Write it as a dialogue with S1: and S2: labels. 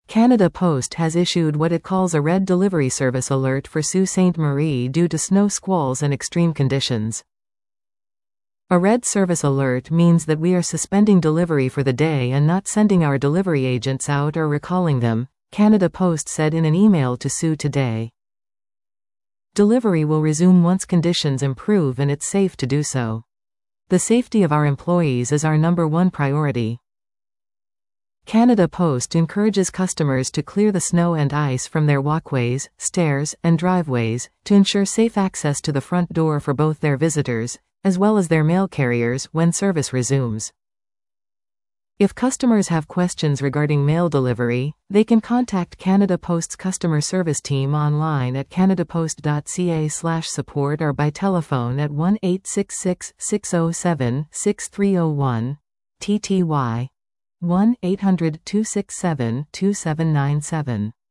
S1: Canada Post has issued what it calls a red delivery service alert for Sault Ste. Marie due to snow squalls and extreme conditions. A red service alert means that we are suspending delivery for the day and not sending our delivery agents out or recalling them, Canada Post said in an email to Sault today. Delivery will resume once conditions improve and it's safe to do so. The safety of our employees is our number one priority. Canada Post encourages customers to clear the snow and ice from their walkways, stairs, and driveways, to ensure safe access to the front door for both their visitors, as well as their mail carriers, when service resumes. If customers have questions regarding mail delivery, they can contact Canada Post's customer service team online at canadapost.ca/support or by telephone at 1-866-607-6301, TTY 1-800-267-2797.